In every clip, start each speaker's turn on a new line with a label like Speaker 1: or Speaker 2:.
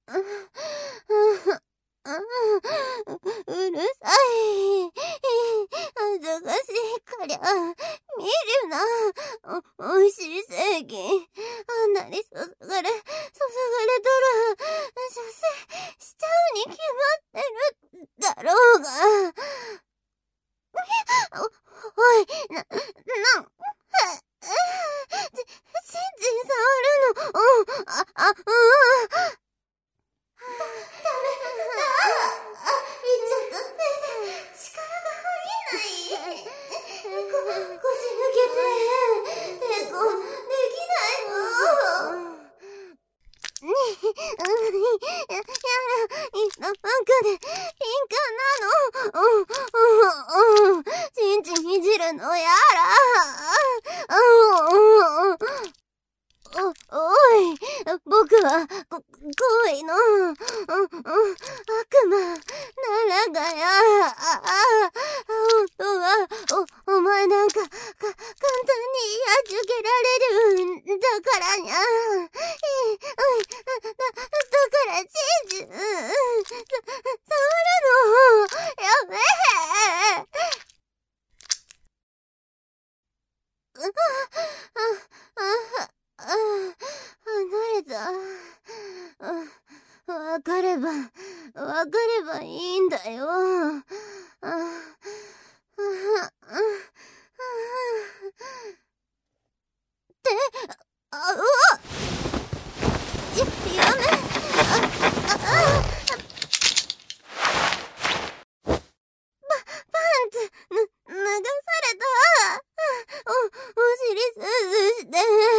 Speaker 1: うるさい。恥ずかしいから見るな。おいしい正義。あんなに注がれたら射精しちゃうに決まってるだろうが。おい、ちんちん触るの。ダメだ。いっちゃった。力が入んない。腰抜けて、抵抗できないの。やら、今バカで、敏感なの。ちんちんいじるのやら。おい、僕は、恋の、悪魔、ならがや。本当は、お前なんか、簡単にやっつけられるんだからにゃ。だから、ちんちん、触るの、やめ離れた。わかればいいんだよ。やめ。パンツ、脱がされた。お尻スースーして。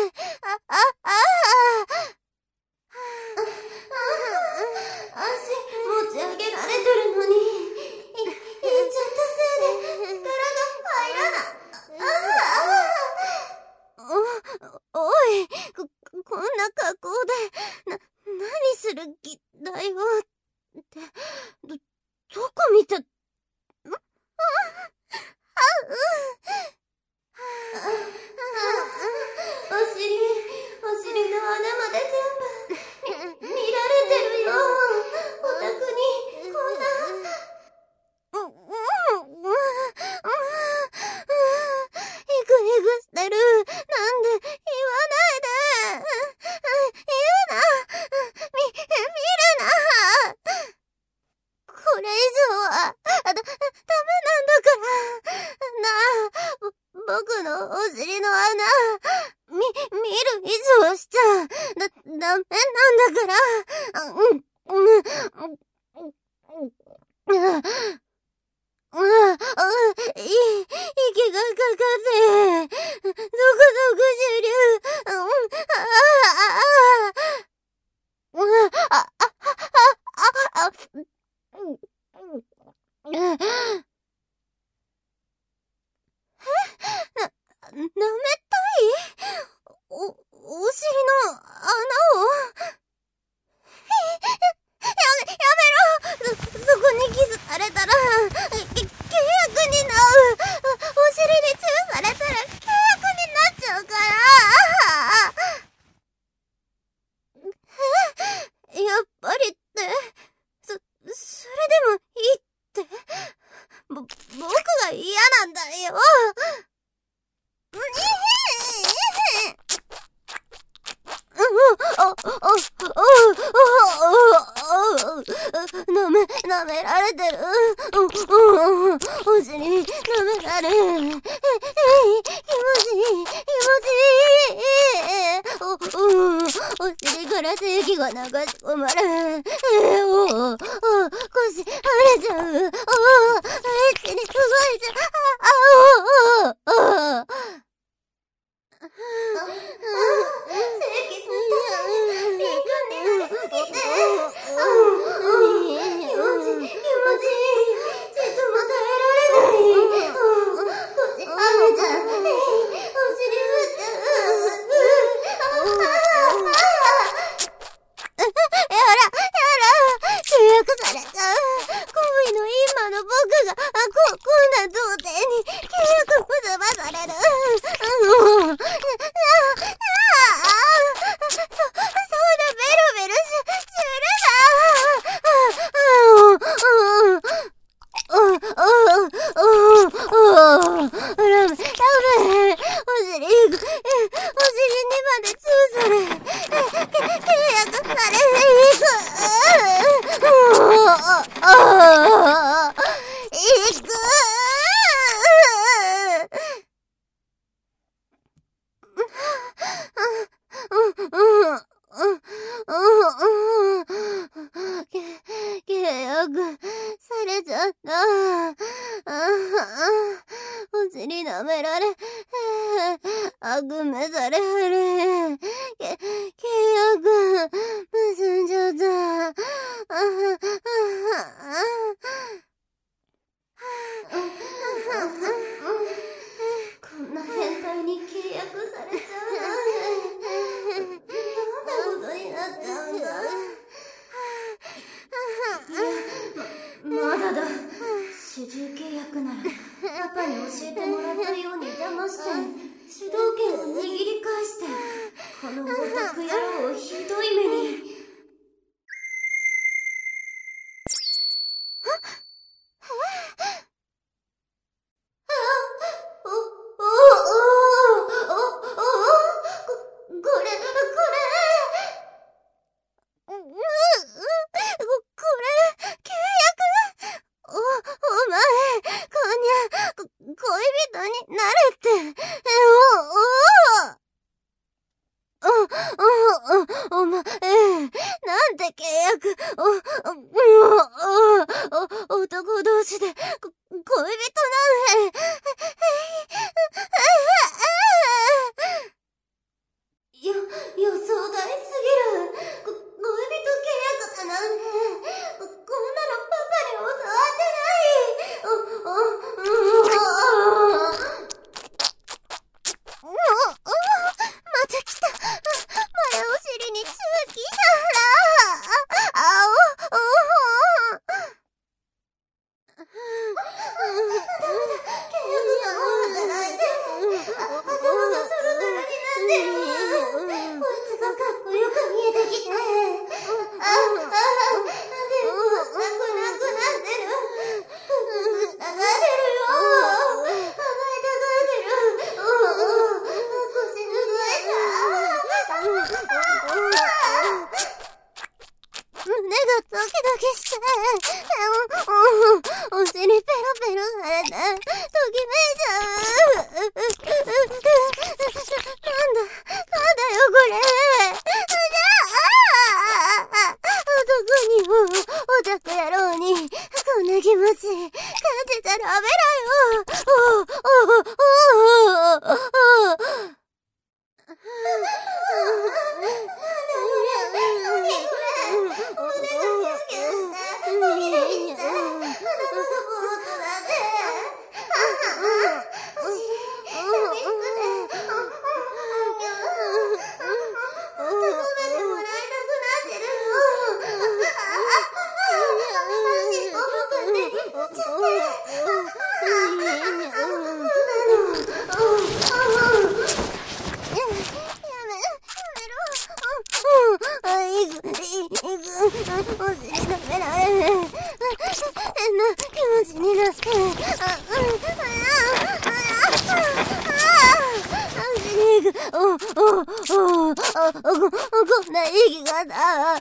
Speaker 1: 足持ち上げられてるのに、いっちゃったせいで、力が入らない。おい、こんな格好で、何する気だよって、どこ見た、お尻の穴まで全部見られてるよ。お宅にこんな。ヒクヒクしてる。なんで言わないで。言うな。見るな。これ以上はダメなんだからな。僕のお尻の穴見る以上しちゃダメなんだから。息がかかってゾクゾクしゅ舐めたい？お尻の穴を？やめろ！そこにキスされたら、契約になう。お尻にチューされたら契約になっちゃうから。やっぱりって、それでもいいって？僕が嫌なんだよ。舐められてる。お尻舐められ。気持ちいい。お尻から精液が流し込まれ。腰腫れちゃう。エッチに動いちゃう。正義さんたち、敏感になりすぎて。気持ちいい。ちっとも耐えられない。腰腫れちゃう。お尻振っちゃ契約されちゃう。行為の今の僕が、こんな童貞に契約結ばされる。そうだ、ベロベロしやめられ、悪夢されはる。契約、結んじゃった。こんな変態に契約されちゃうなんて、どんなことになっちゃうんだ。まだだ。主従契約ならパパに教えてもらったように騙して主導権を握り返してこのオタク野郎をひどい目に。なんて契約、男同士で、恋人なんて。予想外すぎる。恋人契約だなんて。こんなのパパに教わってない。また来た。前お尻にチューキだ。胸がドキドキして、お尻ペロペロされて、ときめいちゃう。なんだよこれ。男にも、オタク野郎に、こんな気持ち、感じちゃダメだよ。お尻舐められる。変な気持ちになって。こんな息がだ。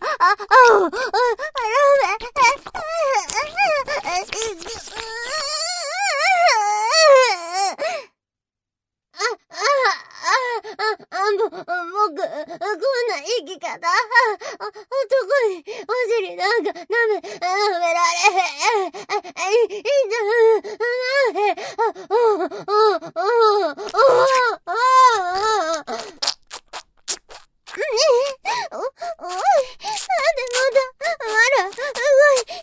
Speaker 1: 僕、こんな生き方、男にお尻なんか舐められへん。おい、なんでまだ、動い、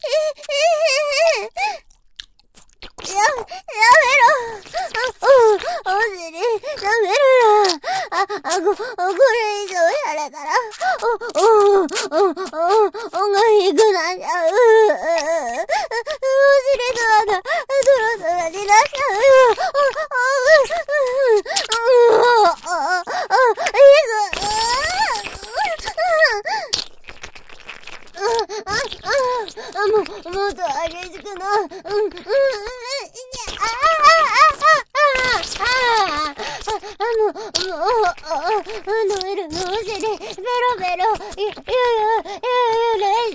Speaker 1: やめろ。お尻、舐めるな。これ以上やれたら、がいくなっちゃう。お尻の穴、ドロドロになっちゃうよ。もっと激しくな。ノエルのお尻、ベロベロ、揺らして、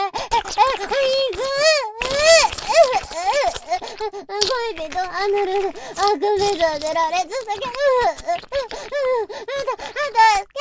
Speaker 1: 恋人離れる、悪夢させられ続ける。